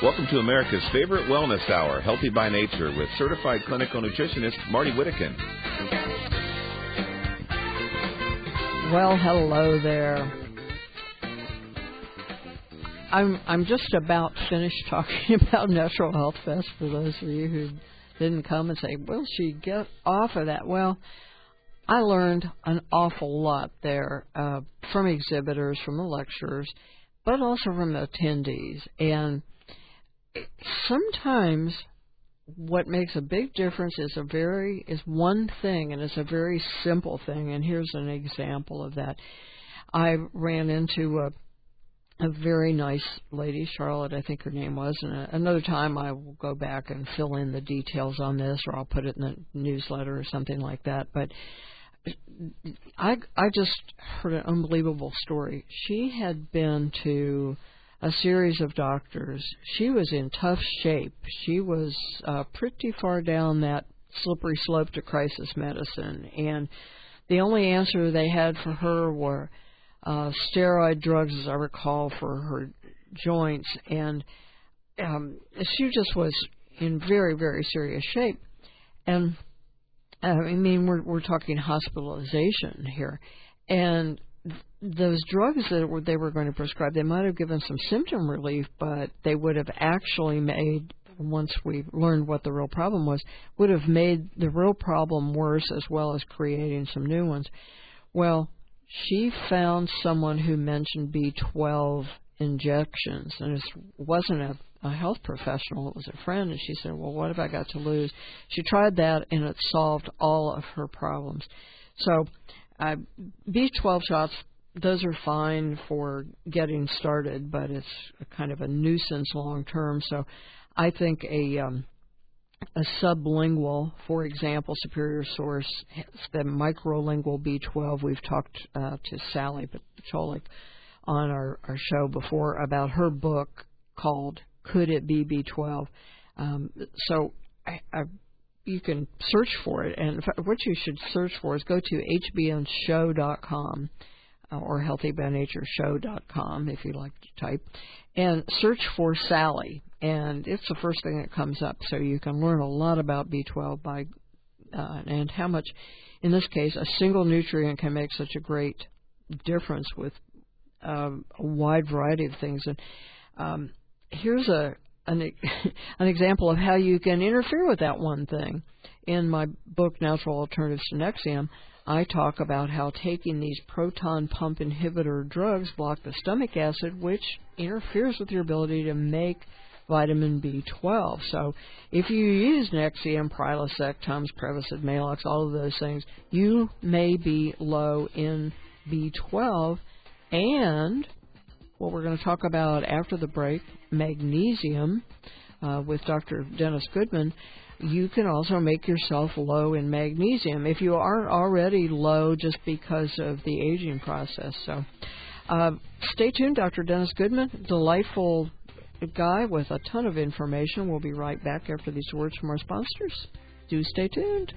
Welcome to America's favorite wellness hour, Healthy by Nature, with certified clinical nutritionist Marty Whittakin. Well, hello there. I'm just about finished talking about Natural Health Fest for those of you who didn't come and say, will she get off of that? Well, I learned an awful lot there from exhibitors, from the lecturers, but also from the attendees. And sometimes what makes a big difference is one thing, and it's a very simple thing. And here's an example of that. I ran into a very nice lady, Charlotte, I think her name was, and another time I will go back and fill in the details on this, or I'll put it in the newsletter or something like that. But I just heard an unbelievable story. She had been to a series of doctors. She was in tough shape. She was pretty far down that slippery slope to crisis medicine, and the only answer they had for her were steroid drugs, as I recall, for her joints, and she just was in very, very serious shape. And I mean, we're talking hospitalization here, and those drugs that they were going to prescribe, they might have given some symptom relief, but they would have actually made, once we learned what the real problem was, would have made the real problem worse, as well as creating some new ones. Well, she found someone who mentioned B12 injections, and it wasn't a health professional, it was a friend, and she said, well, what have I got to lose? She tried that, and it solved all of her problems. So B12 shots, those are fine for getting started, but it's kind of a nuisance long term. So I think a sublingual, for example, Superior Source, the microlingual B12. We've talked to Sally Pacholik on our show before about her book called Could It Be B12? So you can search for it, and what you should search for is go to hbnshow.com or healthybynatureshow.com if you like to type, and search for Sally, and it's the first thing that comes up. So you can learn a lot about B12 by and how much, in this case, a single nutrient can make such a great difference with a wide variety of things. And here's an example of how you can interfere with that one thing. In my book, Natural Alternatives to Nexium, I talk about how taking these proton pump inhibitor drugs block the stomach acid, which interferes with your ability to make vitamin B12. So if you use Nexium, Prilosec, Tums, Prevacid, Maalox, all of those things, you may be low in B12. And what we're going to talk about after the break, magnesium, with Dr. Dennis Goodman, you can also make yourself low in magnesium if you aren't already low just because of the aging process. So stay tuned. Dr. Dennis Goodman, delightful guy with a ton of information. We'll be right back after these words from our sponsors. Do stay tuned.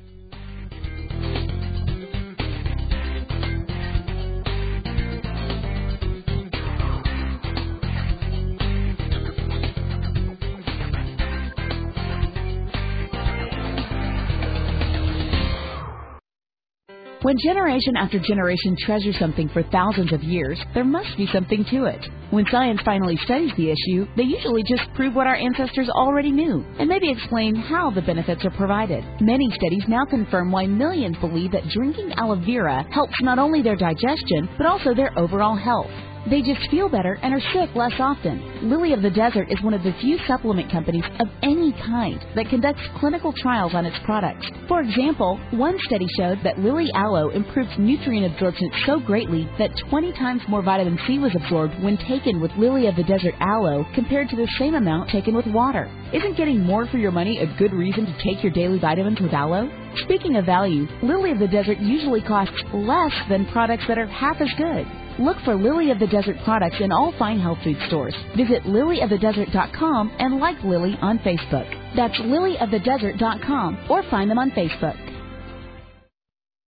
When generation after generation treasures something for thousands of years, there must be something to it. When science finally studies the issue, they usually just prove what our ancestors already knew, and maybe explain how the benefits are provided. Many studies now confirm why millions believe that drinking aloe vera helps not only their digestion, but also their overall health. They just feel better and are sick less often. Lily of the Desert is one of the few supplement companies of any kind that conducts clinical trials on its products. For example, one study showed that Lily Aloe improves nutrient absorption so greatly that 20 times more vitamin C was absorbed when taken with Lily of the Desert Aloe compared to the same amount taken with water. Isn't getting more for your money a good reason to take your daily vitamins with aloe? Speaking of value, Lily of the Desert usually costs less than products that are half as good. Look for Lily of the Desert products in all fine health food stores. Visit lilyofthedesert.com and like Lily on Facebook. That's lilyofthedesert.com or find them on Facebook.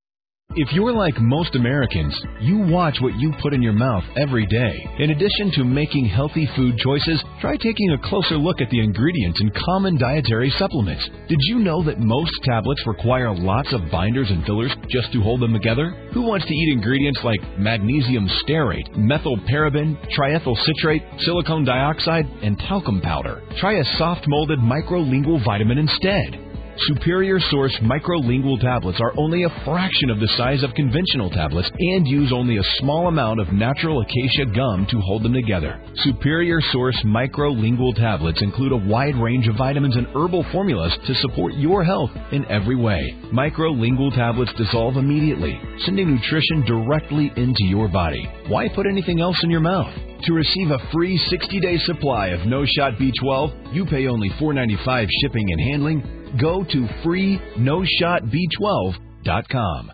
If you're like most Americans, you watch what you put in your mouth every day. In addition to making healthy food choices, try taking a closer look at the ingredients in common dietary supplements. Did you know that most tablets require lots of binders and fillers just to hold them together? Who wants to eat ingredients like magnesium stearate, methylparaben, triethyl citrate, silicone dioxide, and talcum powder? Try a soft-molded microlingual vitamin instead. Superior Source microlingual tablets are only a fraction of the size of conventional tablets and use only a small amount of natural acacia gum to hold them together. Superior Source microlingual tablets include a wide range of vitamins and herbal formulas to support your health in every way. Microlingual tablets dissolve immediately, sending nutrition directly into your body. Why put anything else in your mouth? To receive a free 60-day supply of No Shot B12, you pay only $4.95 shipping and handling. Go to freenosHotB12.com.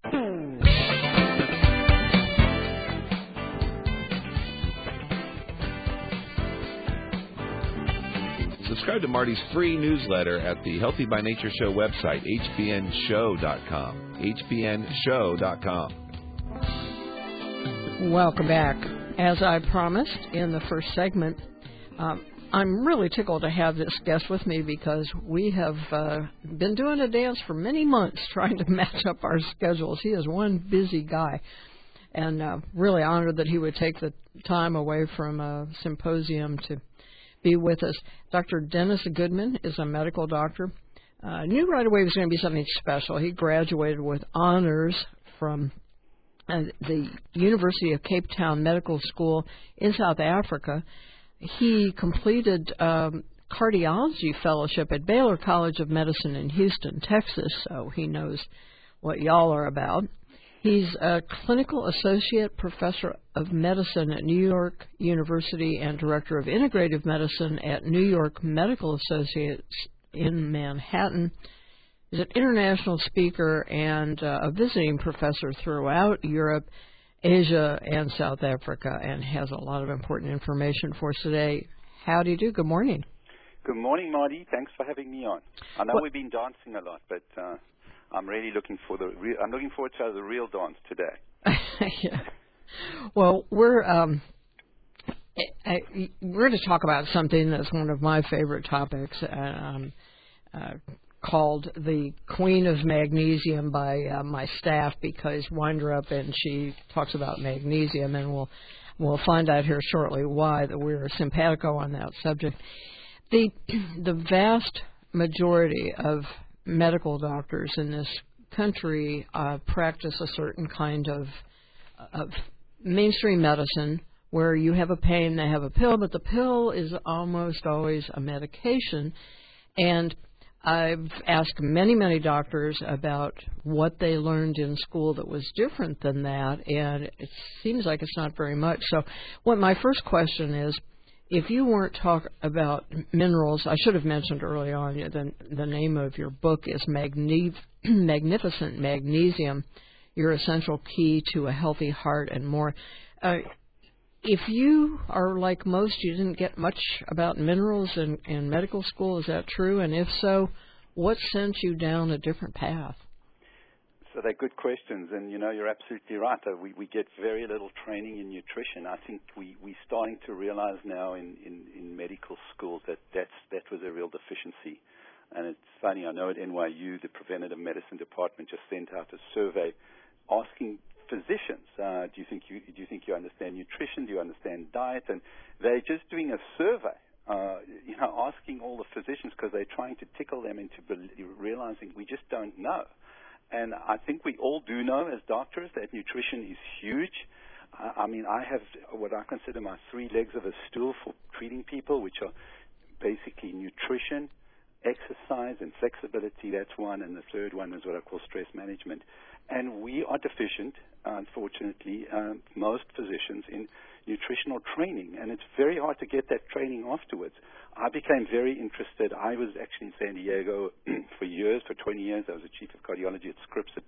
Subscribe to Marty's free newsletter at the Healthy by Nature Show website, hbnshow.com. hbnshow.com. Welcome back. As I promised in the first segment, I'm really tickled to have this guest with me because we have been doing a dance for many months trying to match up our schedules. He is one busy guy, and really honored that he would take the time away from a symposium to be with us. Dr. Dennis Goodman is a medical doctor. Knew right away it was going to be something special. He graduated with honors from the University of Cape Town Medical School in South Africa. He completed cardiology fellowship at Baylor College of Medicine in Houston, Texas, so he knows what y'all are about. He's a clinical associate professor of medicine at New York University and director of integrative medicine at New York Medical Associates in Manhattan. He's an international speaker and a visiting professor throughout Europe, Asia, and South Africa, and has a lot of important information for us today. How do you do? Good morning. Good morning, Marty. Thanks for having me on. I know we've been dancing a lot, but I'm really looking forward to the real dance today. Yeah. Well, we're going to talk about something that's one of my favorite topics, called the Queen of Magnesium by my staff, because Windrup and she talks about magnesium, and we'll find out here shortly why that we're simpatico on that subject. The vast majority of medical doctors in this country practice a certain kind of mainstream medicine where you have a pain, they have a pill, but the pill is almost always a medication. And I've asked many, many doctors about what they learned in school that was different than that, and it seems like it's not very much. So what my first question is, if you weren't talking about minerals, I should have mentioned early on, the name of your book is Magnificent Magnesium, Your Essential Key to a Healthy Heart and More. If you are like most, you didn't get much about minerals in medical school, is that true? And if so, what sent you down a different path? So they're good questions, and you're absolutely right. We get very little training in nutrition. I think we're starting to realize now in medical schools that was a real deficiency. And it's funny, I know at NYU, the Preventative Medicine Department just sent out a survey asking physicians, do you think you understand nutrition? Do you understand diet? And they're just doing a survey, asking all the physicians because they're trying to tickle them into realizing we just don't know. And I think we all do know as doctors that nutrition is huge. I mean, I have what I consider my three legs of a stool for treating people, which are basically nutrition, exercise, and flexibility. That's one. And the third one is what I call stress management. And we are deficient, unfortunately, most physicians, in nutritional training. And it's very hard to get that training afterwards. I became very interested. I was actually in San Diego for years, for 20 years. I was the chief of cardiology at Scripps at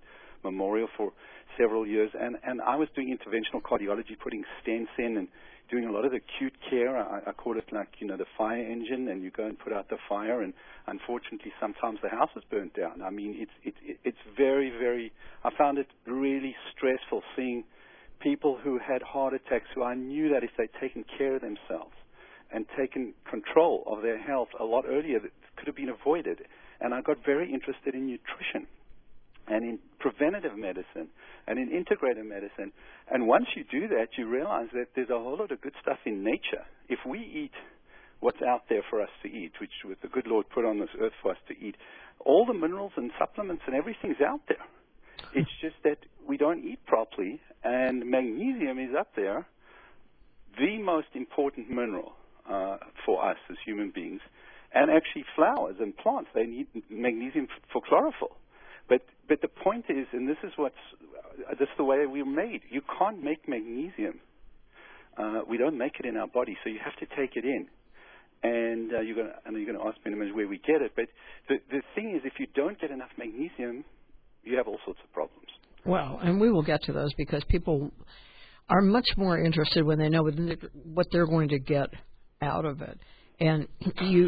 Memorial for several years, and I was doing interventional cardiology, putting stents in and doing a lot of acute care. I call it like, the fire engine, and you go and put out the fire, and unfortunately sometimes the house is burnt down. I mean, it's very, very, I found it really stressful seeing people who had heart attacks who I knew that if they'd taken care of themselves and taken control of their health a lot earlier, that could have been avoided. And I got very interested in nutrition and in preventative medicine and in integrative medicine. And once you do that, you realize that there's a whole lot of good stuff in nature. If we eat what's out there for us to eat, which the good Lord put on this earth for us to eat, all the minerals and supplements and everything's out there. It's just that we don't eat properly, and magnesium is up there, the most important mineral for us as human beings. And actually flowers and plants, they need magnesium for chlorophyll. But the point is, and this is the way we're made. You can't make magnesium. We don't make it in our body, so you have to take it in. And you're going to ask me in a minute where we get it. But the thing is, if you don't get enough magnesium, you have all sorts of problems. Well, and we will get to those because people are much more interested when they know what they're going to get out of it. And you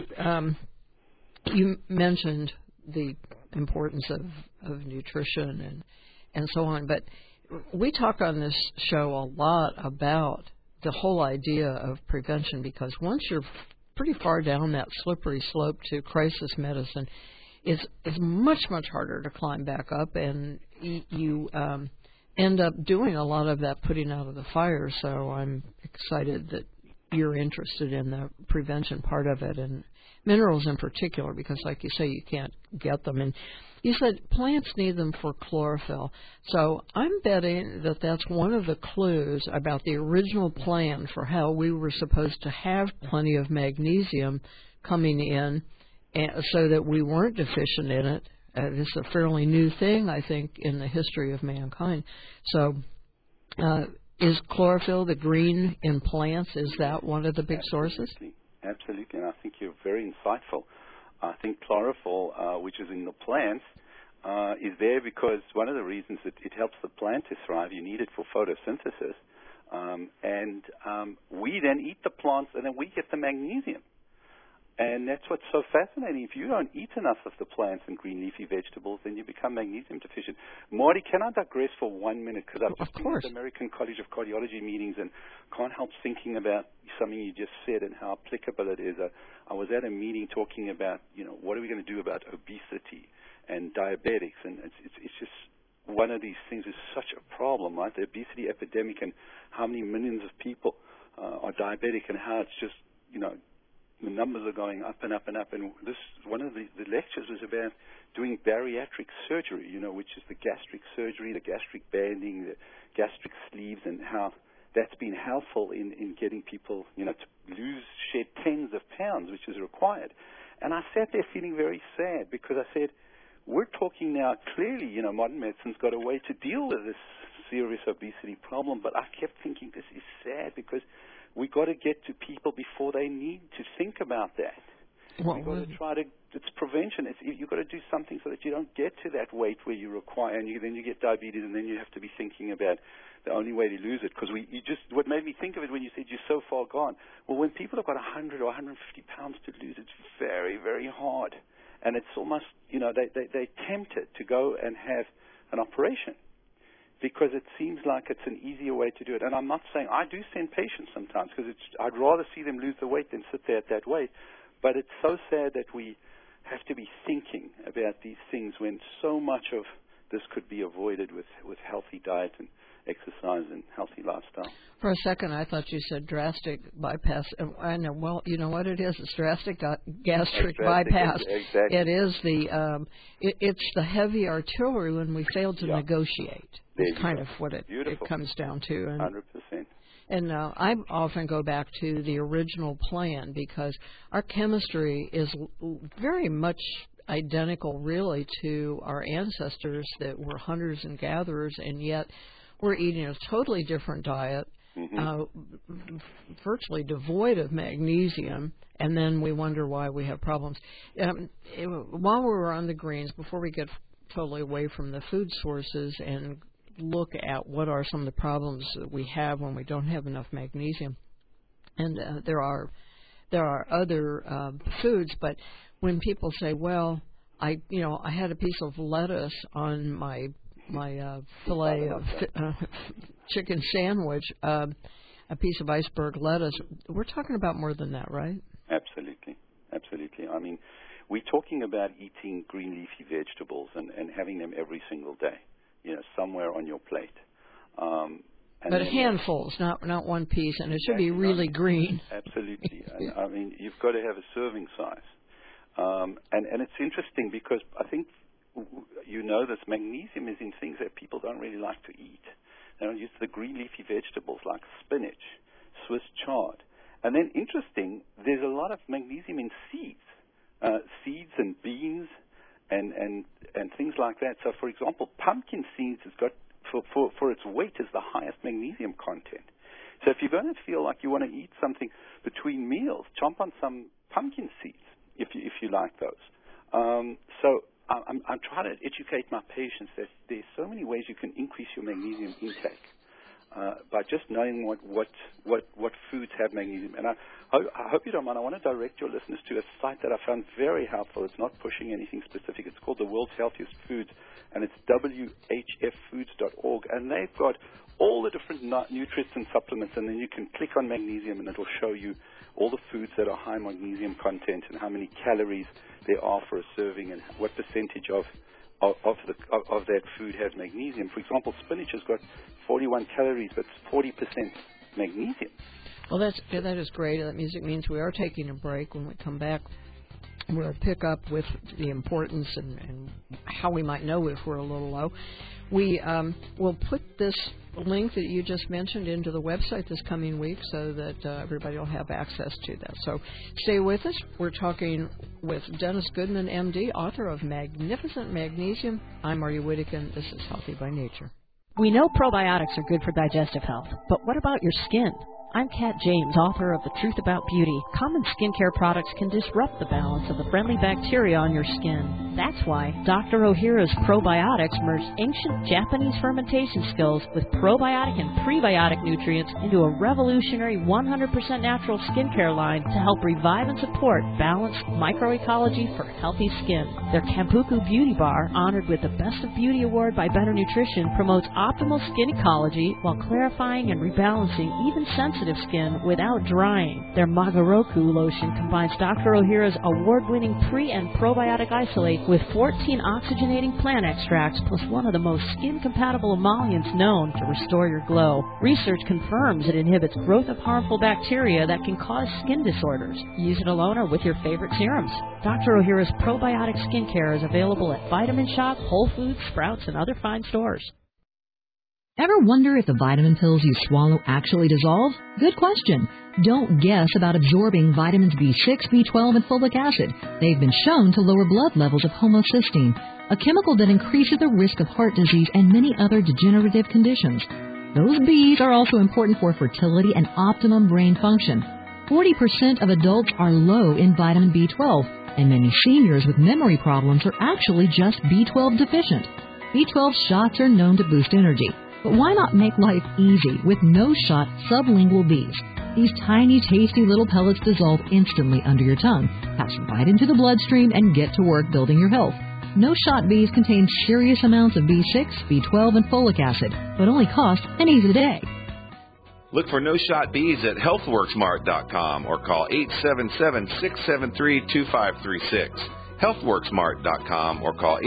mentioned the importance of nutrition and so on, but we talk on this show a lot about the whole idea of prevention, because once you're pretty far down that slippery slope to crisis medicine, it's much, much harder to climb back up, and you end up doing a lot of that putting out of the fire. So I'm excited that you're interested in the prevention part of it, and minerals in particular, because like you say, you can't get them. And you said plants need them for chlorophyll. So I'm betting that that's one of the clues about the original plan for how we were supposed to have plenty of magnesium coming in, so that we weren't deficient in it. It's a fairly new thing, I think, in the history of mankind. So is chlorophyll, the green in plants, is that one of the big sources? Absolutely, and I think you're very insightful. I think chlorophyll, which is in the plants, is there because one of the reasons that it helps the plant to thrive, you need it for photosynthesis. And we then eat the plants, and then we get the magnesium. And that's what's so fascinating. If you don't eat enough of the plants and green leafy vegetables, then you become magnesium deficient. Marty, can I digress for 1 minute? Because I've just been at the American College of Cardiology meetings and can't help thinking about something you just said and how applicable it is. I was at a meeting talking about, what are we going to do about obesity and diabetics? And it's just one of these things is such a problem, right? The obesity epidemic and how many millions of people are diabetic, and how it's just, the numbers are going up and up and up. And this one of the lectures was about doing bariatric surgery, which is the gastric surgery, the gastric banding, the gastric sleeves, and how that's been helpful in getting people, to shed tens of pounds, which is required. And I sat there feeling very sad, because I said, we're talking now clearly, modern medicine's got a way to deal with this serious obesity problem, but I kept thinking this is sad, because we got to get to people before they need to think about that. We've got to try to, it's prevention. You've got to do something so that you don't get to that weight where you require, and then you get diabetes, and then you have to be thinking about the only way to lose it. Because what made me think of it when you said you're so far gone, well, when people have got 100 or 150 pounds to lose, it's very, very hard. And it's almost, they're tempted to go and have an operation, because it seems like it's an easier way to do it. And I'm not saying, I do send patients sometimes, because I'd rather see them lose the weight than sit there at that weight. But it's so sad that we have to be thinking about these things when so much of this could be avoided with healthy diet and exercise and healthy lifestyle. For a second, I thought you said drastic bypass. I know. Well, you know what it is? It's drastic gastric bypass. Exactly. It is it's the heavy artillery when we fail to negotiate. It's kind of what it comes down to. 100%. And I often go back to the original plan, because our chemistry is very much identical, really, to our ancestors that were hunters and gatherers, and yet we're eating a totally different diet, virtually devoid of magnesium, and then we wonder why we have problems. While we were on the greens, before we get totally away from the food sources and look at what are some of the problems that we have when we don't have enough magnesium. And there are other foods, but when people say, well, I had a piece of lettuce on my fillet of chicken sandwich, a piece of iceberg lettuce, we're talking about more than that, right? Absolutely. I mean, we're talking about eating green leafy vegetables and having them every single day, somewhere on your plate. But handfuls, not one piece, and it should be really green. Absolutely. And, I mean, you've got to have a serving size. And it's interesting because I think this magnesium is in things that people don't really like to eat. They don't use the green leafy vegetables like spinach, Swiss chard. And then interesting, there's a lot of magnesium in seeds and beans and things like that. So, for example, pumpkin seeds has got, for its weight, is the highest magnesium content. So if you're going to feel like you want to eat something between meals, chomp on some pumpkin seeds if you like those. So I'm trying to educate my patients that there's so many ways you can increase your magnesium intake by just knowing what foods have magnesium. And I hope you don't mind. I want to direct your listeners to a site that I found very helpful. It's not pushing anything specific. It's called the World's Healthiest Foods, and it's whffoods.org. And they've got all the different nutrients and supplements, and then you can click on magnesium, and it will show you all the foods that are high magnesium content and how many calories there are for a serving and what percentage of that food has magnesium. For example, spinach has got 41 calories, but 40% magnesium. Well, that is great. That music means we are taking a break. When we come back, we'll pick up with the importance and how we might know if we're a little low. We will put this link that you just mentioned into the website this coming week so that everybody will have access to that. So stay with us. We're talking with Dennis Goodman, MD, author of Magnificent Magnesium. I'm Marty Whittakin. This is Healthy by Nature. We know probiotics are good for digestive health, but what about your skin? I'm Kat James, author of The Truth About Beauty. Common skincare products can disrupt the balance of the friendly bacteria on your skin. That's why Dr. Ohhira's probiotics merged ancient Japanese fermentation skills with probiotic and prebiotic nutrients into a revolutionary 100% natural skincare line to help revive and support balanced microecology for healthy skin. Their Kampuku Beauty Bar, honored with the Best of Beauty Award by Better Nutrition, promotes optimal skin ecology while clarifying and rebalancing even sensitive skin without drying. Their Magaroku lotion combines Dr. Ohhira's award-winning pre- and probiotic isolate with 14 oxygenating plant extracts plus one of the most skin-compatible emollients known to restore your glow. Research confirms it inhibits growth of harmful bacteria that can cause skin disorders. Use it alone or with your favorite serums. Dr. Ohhira's probiotic skincare is available at Vitamin Shoppe, Whole Foods, Sprouts, and other fine stores. Ever wonder if the vitamin pills you swallow actually dissolve? Good question. Don't guess about absorbing vitamins B6, B12, and folic acid. They've been shown to lower blood levels of homocysteine, a chemical that increases the risk of heart disease and many other degenerative conditions. Those Bs are also important for fertility and optimum brain function. 40% of adults are low in vitamin B12, and many seniors with memory problems are actually just B12 deficient. B12 shots are known to boost energy. But why not make life easy with no-shot sublingual Bs? These tiny, tasty little pellets dissolve instantly under your tongue, pass right into the bloodstream, and get to work building your health. No-shot Bs contain serious amounts of B6, B12, and folic acid, but only cost pennies a day. Look for No Shot Bees at healthworksmart.com or call 877-673-2536. healthworksmart.com or call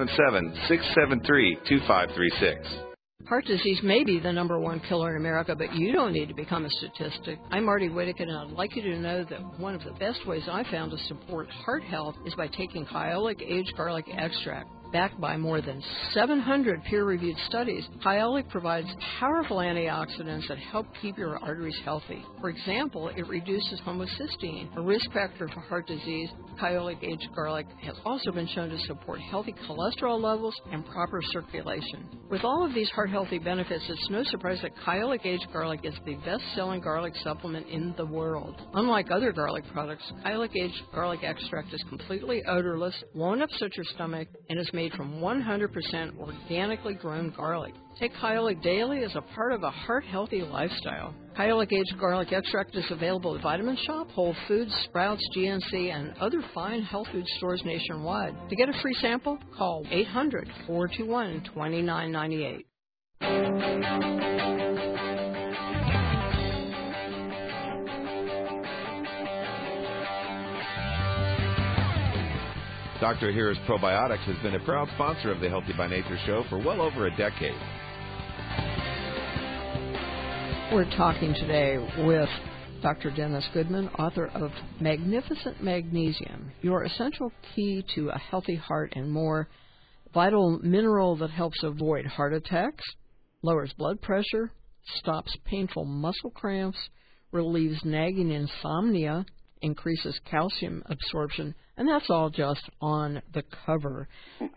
877-673-2536. Heart disease may be the number one killer in America, but you don't need to become a statistic. I'm Marty Whittakin, and I'd like you to know that one of the best ways I found to support heart health is by taking Kyolic Aged Garlic Extract. Backed by more than 700 peer-reviewed studies, Kyolic provides powerful antioxidants that help keep your arteries healthy. For example, it reduces homocysteine, a risk factor for heart disease. Kyolic Aged Garlic has also been shown to support healthy cholesterol levels and proper circulation. With all of these heart-healthy benefits, it's no surprise that Kyolic Aged Garlic is the best-selling garlic supplement in the world. Unlike other garlic products, Kyolic Aged Garlic Extract is completely odorless, won't upset your stomach, and is made from 100% organically grown garlic. Take Kyolic daily as a part of a heart-healthy lifestyle. Kyolic aged garlic extract is available at Vitamin Shop, Whole Foods, Sprouts, GNC, and other fine health food stores nationwide. To get a free sample, call 800-421-2998. Dr. Ahira's Probiotics has been a proud sponsor of the Healthy by Nature show for well over a decade. We're talking today with Dr. Dennis Goodman, author of Magnificent Magnesium, your essential key to a healthy heart and more, vital mineral that helps avoid heart attacks, lowers blood pressure, stops painful muscle cramps, relieves nagging insomnia, increases calcium absorption, and that's all just on the cover.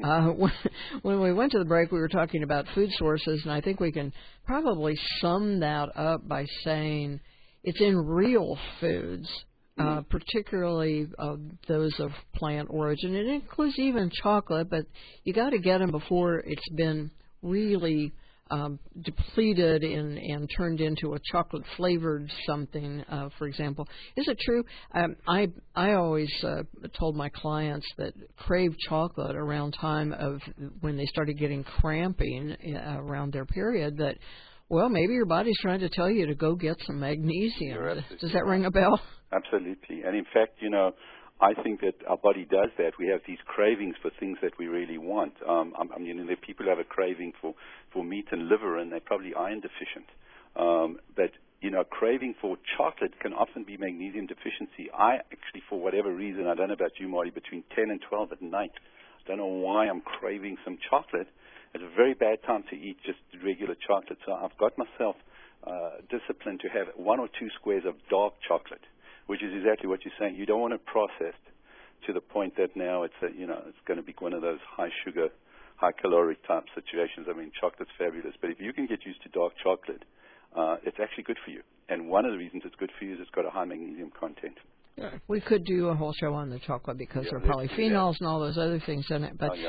When we went to the break, we were talking about food sources, and I think we can probably sum that up by saying it's in real foods, particularly those of plant origin. It includes even chocolate, but you got to get them before it's been really depleted and turned into a chocolate-flavored something, for example. Is it true? I always told my clients that crave chocolate around time of when they started getting cramping around their period that, well, maybe your body's trying to tell you to go get some magnesium. Does that ring a bell? Absolutely. And in fact, I think that our body does that. We have these cravings for things that we really want. there are people who have a craving for meat and liver, and they're probably iron deficient. But craving for chocolate can often be magnesium deficiency. I actually, for whatever reason, I don't know about you, Marty, between 10 and 12 at night, I don't know why I'm craving some chocolate. It's a very bad time to eat just regular chocolate. So I've got myself disciplined to have 1 or 2 squares of dark chocolate, which is exactly what you're saying. You don't want it processed to the point that now it's going to be one of those high sugar, high caloric type situations. I mean, chocolate's fabulous, but if you can get used to dark chocolate, it's actually good for you. And one of the reasons it's good for you is it's got a high magnesium content. Yeah, we could do a whole show on the chocolate because there are polyphenols and all those other things in it. But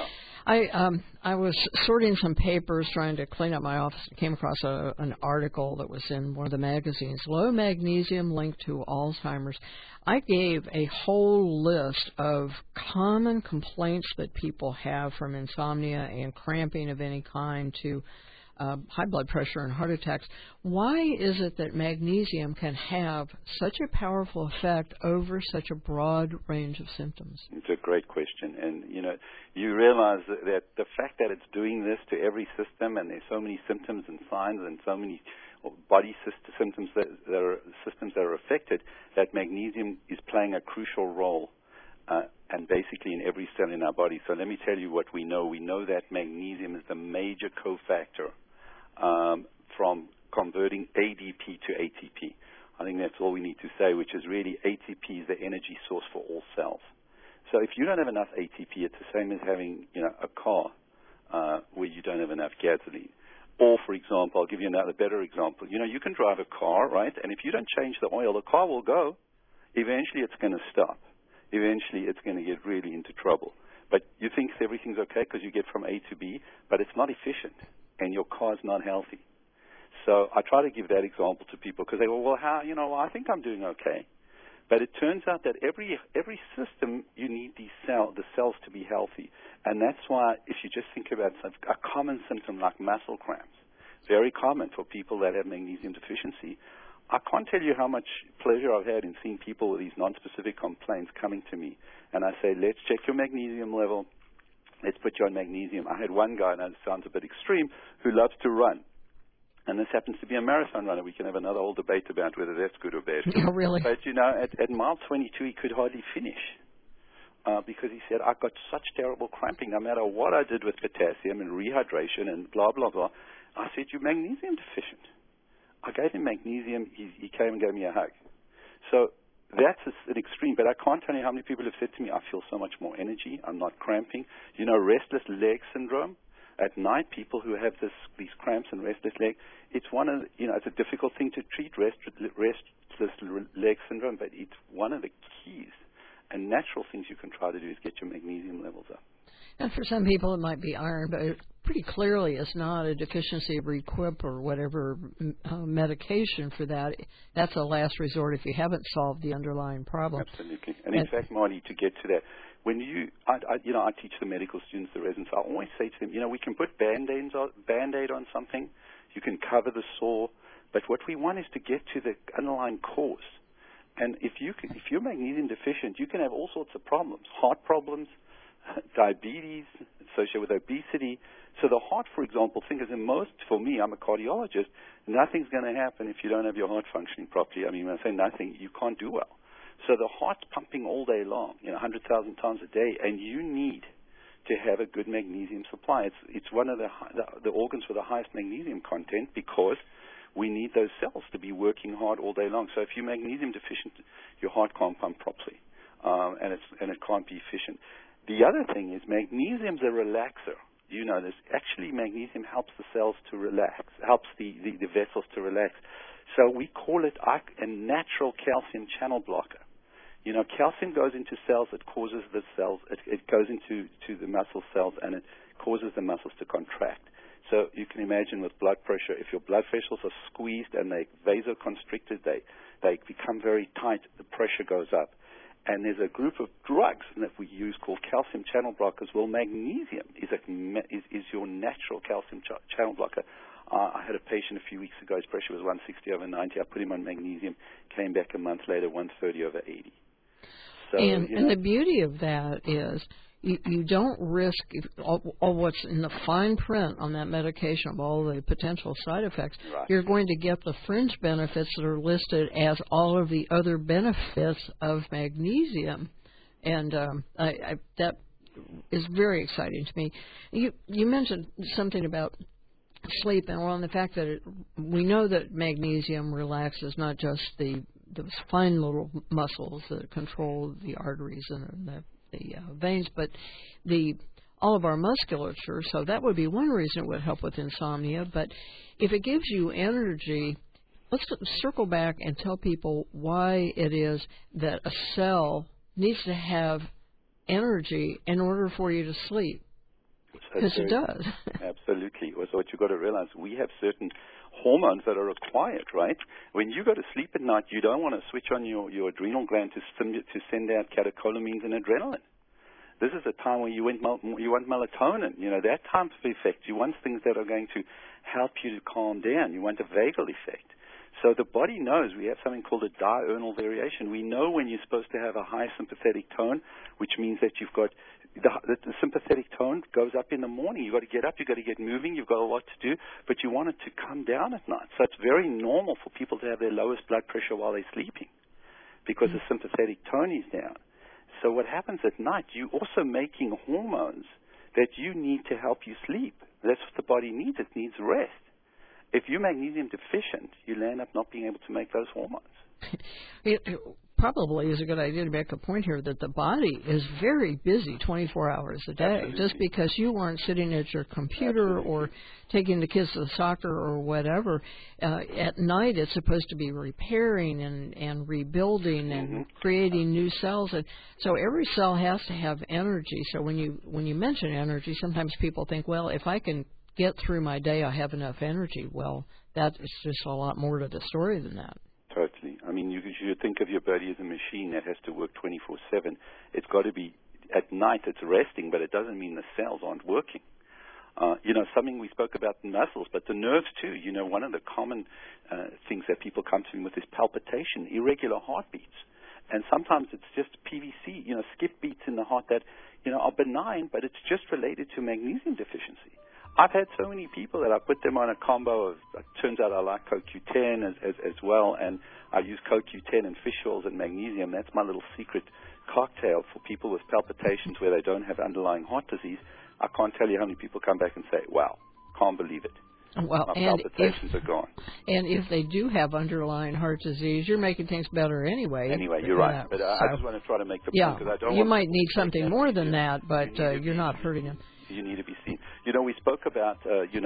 I was sorting some papers trying to clean up my office. I came across an article that was in one of the magazines, Low Magnesium Linked to Alzheimer's. I gave a whole list of common complaints that people have, from insomnia and cramping of any kind to high blood pressure and heart attacks. Why is it that magnesium can have such a powerful effect over such a broad range of symptoms? It's a great question. And, you realize that the fact that it's doing this to every system, and there's so many symptoms and signs and so many body symptoms systems that are affected, that magnesium is playing a crucial role and basically in every cell in our body. So let me tell you what we know. We know that magnesium is the major cofactor from converting ADP to ATP. I think that's all we need to say, which is really ATP is the energy source for all cells. So if you don't have enough ATP, it's the same as having a car where you don't have enough gasoline. Or, for example, I'll give you another better example. You can drive a car, right? And if you don't change the oil, the car will go. Eventually it's going to stop. Eventually it's going to get really into trouble. But you think everything's okay because you get from A to B, but it's not efficient, and your car's not healthy. So I try to give that example to people because they go, well, how? I think I'm doing okay. But it turns out that every system, you need the cells to be healthy. And that's why if you just think about a common symptom like muscle cramps, very common for people that have magnesium deficiency, I can't tell you how much pleasure I've had in seeing people with these nonspecific complaints coming to me. And I say, let's check your magnesium level. Let's put you on magnesium. I had one guy, and it sounds a bit extreme, who loves to run. And this happens to be a marathon runner. We can have another whole debate about whether that's good or bad. Oh, really? But, at mile 22, he could hardly finish because he said, I got such terrible cramping no matter what I did with potassium and rehydration and blah, blah, blah. I said, you're magnesium deficient. I gave him magnesium. He came and gave me a hug. So that's an extreme. But I can't tell you how many people have said to me, I feel so much more energy. I'm not cramping. Restless leg syndrome. At night, people who have these cramps and restless leg, it's it's a difficult thing to treat, restless leg syndrome, but it's one of the keys and natural things you can try to do is get your magnesium levels up. And for some people, it might be iron, but it pretty clearly it's not a deficiency of Requip or whatever medication for that. That's a last resort if you haven't solved the underlying problem. Absolutely. And in fact, Marty, to get to that, when I teach the medical students, the residents, I always say to them, we can put Band-Aid on something, you can cover the sore, but what we want is to get to the underlying cause. And if you're magnesium deficient, you can have all sorts of problems, heart problems, diabetes associated with obesity. So the heart, for example, for me, I'm a cardiologist, nothing's going to happen if you don't have your heart functioning properly. I mean, when I say nothing, you can't do well. So the heart's pumping all day long, 100,000 times a day, and you need to have a good magnesium supply. It's one of the organs with the highest magnesium content because we need those cells to be working hard all day long. So if you're magnesium deficient, your heart can't pump properly, and it can't be efficient. The other thing is magnesium's a relaxer. You know this. Actually, magnesium helps the cells to relax, helps the vessels to relax. So we call it a natural calcium channel blocker. Calcium goes into cells. It causes the cells. It goes into the muscle cells, and it causes the muscles to contract. So you can imagine with blood pressure, if your blood vessels are squeezed and they vasoconstricted, they become very tight. The pressure goes up. And there's a group of drugs that we use called calcium channel blockers. Well, magnesium is your natural calcium channel blocker. I had a patient a few weeks ago. His pressure was 160/90. I put him on magnesium. Came back a month later, 130/80. So, and the beauty of that is you don't risk all what's in the fine print on that medication of all the potential side effects. Right. You're going to get the fringe benefits that are listed as all of the other benefits of magnesium, and that is very exciting to me. You mentioned something about sleep, and on the fact that we know that magnesium relaxes not just the fine little muscles that control the arteries and the veins, but all of our musculature. So that would be one reason it would help with insomnia. But if it gives you energy, let's circle back and tell people why it is that a cell needs to have energy in order for you to sleep. Because it does. Absolutely. So what you've got to realize, we have certain hormones that are required, right? When you go to sleep at night, you don't want to switch on your adrenal gland to send out catecholamines and adrenaline. This is a time when you want melatonin, that time of effect. You want things that are going to help you to calm down. You want a vagal effect. So the body knows we have something called a diurnal variation. We know when you're supposed to have a high sympathetic tone, which means that you've got the sympathetic tone goes up in the morning. You've got to get up, you've got to get moving, you've got a lot to do, but you want it to come down at night. So it's very normal for people to have their lowest blood pressure while they're sleeping because the sympathetic tone is down. So what happens at night, you're also making hormones that you need to help you sleep. That's what the body needs. It needs rest. If you're magnesium deficient, you'll end up not being able to make those hormones. It probably is a good idea to make a point here that the body is very busy 24 hours a day. Absolutely. Just because you aren't sitting at your computer or taking the kids to soccer or whatever, at night it's supposed to be repairing and rebuilding and creating new cells. And so every cell has to have energy. So when you mention energy, sometimes people think, well, if I can get through my day, I have enough energy. Well, that is just a lot more to the story than that. Totally. I mean, you should think of your body as a machine that has to work 24/7. It's got to be, at night it's resting, but it doesn't mean the cells aren't working. Something we spoke about the muscles, but the nerves too. One of the common things that people come to me with is palpitation, irregular heartbeats. And sometimes it's just PVC, skip beats in the heart that, are benign, but it's just related to magnesium deficiency. I've had so many people that I put them on a combo of, it turns out I like CoQ10 as well, and I use CoQ10 and fish oils and magnesium. That's my little secret cocktail for people with palpitations where they don't have underlying heart disease. I can't tell you how many people come back and say, wow, can't believe it. Well, my palpitations are gone. And if they do have underlying heart disease, you're making things better anyway. Anyway, you're right. But I just want to try to make the point because I don't. You might need something more than that, but you're not hurting them. You need to be seen. We spoke about, we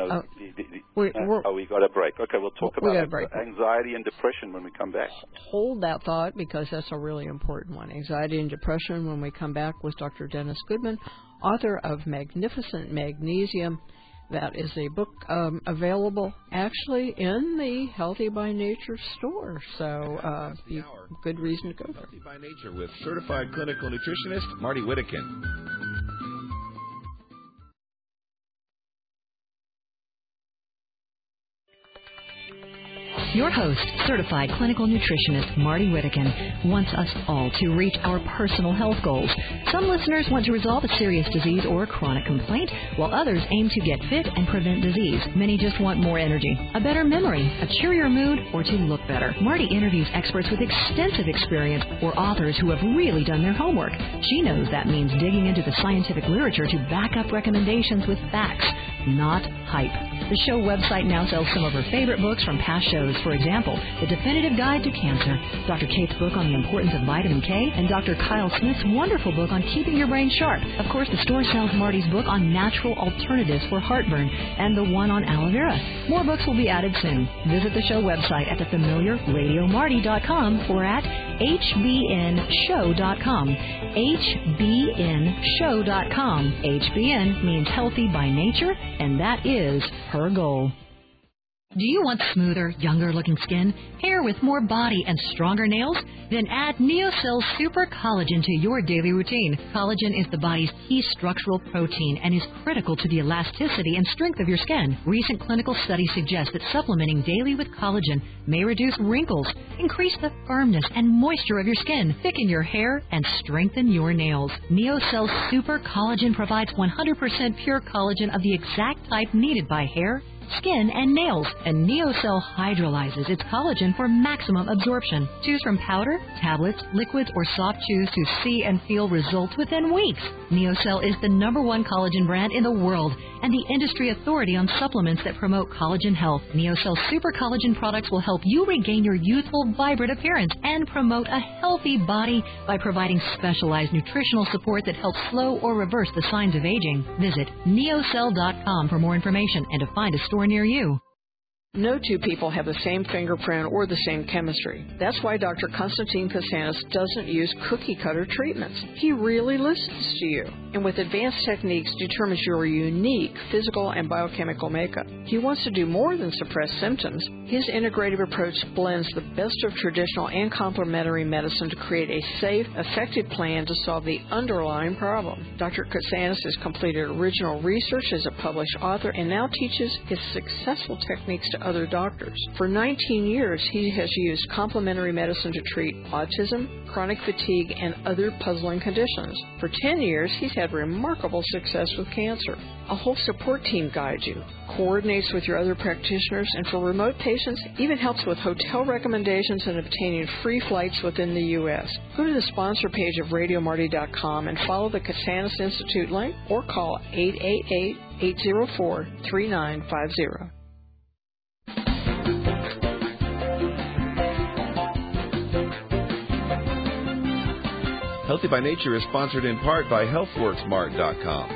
got a break. Okay, we'll talk about anxiety and depression when we come back. Hold that thought because that's a really important one. Anxiety and depression when we come back with Dr. Dennis Goodman author of Magnificent Magnesium. That is a book available actually in the Healthy by Nature store. So good reason to go there. Healthy by Nature with certified clinical nutritionist Marty Whittakin. Your host, certified clinical nutritionist Marty Whittakin, wants us all to reach our personal health goals. Some listeners want to resolve a serious disease or a chronic complaint, while others aim to get fit and prevent disease. Many just want more energy, a better memory, a cheerier mood, or to look better. Marty interviews experts with extensive experience or authors who have really done their homework. She knows that means digging into the scientific literature to back up recommendations with facts, not hype. The show website now sells some of her favorite books from past shows. For example, The Definitive Guide to Cancer, Dr. Kate's book on the importance of vitamin K, and Dr. Kyle Smith's wonderful book on keeping your brain sharp. Of course, the store sells Marty's book on natural alternatives for heartburn and the one on aloe vera. More books will be added soon. Visit the show website at thefamiliarradiomarty.com or at hbnshow.com. hbnshow.com. HBN means healthy by nature, and that is her goal. Do you want smoother, younger-looking skin, hair with more body, and stronger nails? Then add NeoCell Super Collagen to your daily routine. Collagen is the body's key structural protein and is critical to the elasticity and strength of your skin. Recent clinical studies suggest that supplementing daily with collagen may reduce wrinkles, increase the firmness and moisture of your skin, thicken your hair, and strengthen your nails. NeoCell Super Collagen provides 100% pure collagen of the exact type needed by hair, skin, and nails, and NeoCell hydrolyzes its collagen for maximum absorption. Choose from powder, tablets, liquids, or soft chews to see and feel results within weeks. NeoCell is the #1 collagen brand in the world and the industry authority on supplements that promote collagen health. NeoCell Super Collagen products will help you regain your youthful, vibrant appearance and promote a healthy body by providing specialized nutritional support that helps slow or reverse the signs of aging. Visit neocell.com for more information and to find a store near you. No two people have the same fingerprint or the same chemistry. That's why Dr. Konstantin Katsanis doesn't use cookie-cutter treatments. He really listens to you, and with advanced techniques determines your unique physical and biochemical makeup. He wants to do more than suppress symptoms. His integrative approach blends the best of traditional and complementary medicine to create a safe, effective plan to solve the underlying problem. Dr. Katsanis has completed original research as a published author and now teaches his successful techniques to other doctors. For 19 years, he has used complementary medicine to treat autism, chronic fatigue, and other puzzling conditions. For 10 years, he's had remarkable success with cancer. A whole support team guides you, coordinates with your other practitioners, and for remote patients, even helps with hotel recommendations and obtaining free flights within the U.S. Go to the sponsor page of RadioMarty.com and follow the Katsanis Institute link or call 888-804-3950. Healthy by Nature is sponsored in part by HealthWorksMart.com.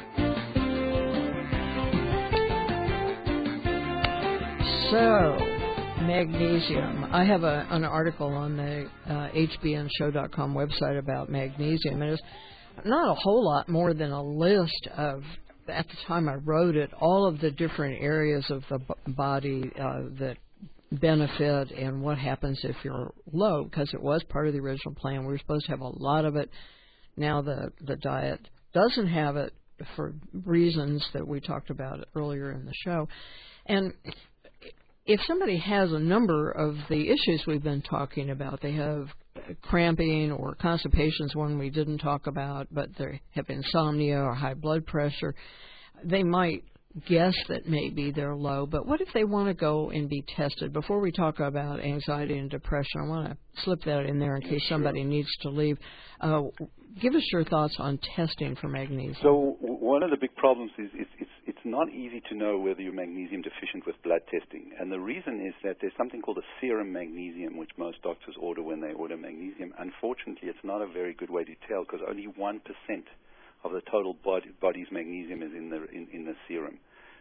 So, magnesium. I have an article on the hbnshow.com website about magnesium. And it's not a whole lot more than a list of, at the time I wrote it, all of the different areas of the body that benefit and what happens if you're low, because it was part of the original plan. We were supposed to have a lot of it. Now the diet doesn't have it for reasons that we talked about earlier in the show. And if somebody has a number of the issues we've been talking about, they have cramping or constipation is one we didn't talk about, but they have insomnia or high blood pressure, they might guess that maybe they're low, but what if they want to go and be tested? Before we talk about anxiety and depression, I want to slip that in there in case somebody needs to leave. Give us your thoughts on testing for magnesium. So one of the big problems is it's not easy to know whether you're magnesium deficient with blood testing. And the reason is that there's something called a serum magnesium, which most doctors order when they order magnesium. Unfortunately, it's not a very good way to tell because only 1% of the total body's magnesium is in the serum.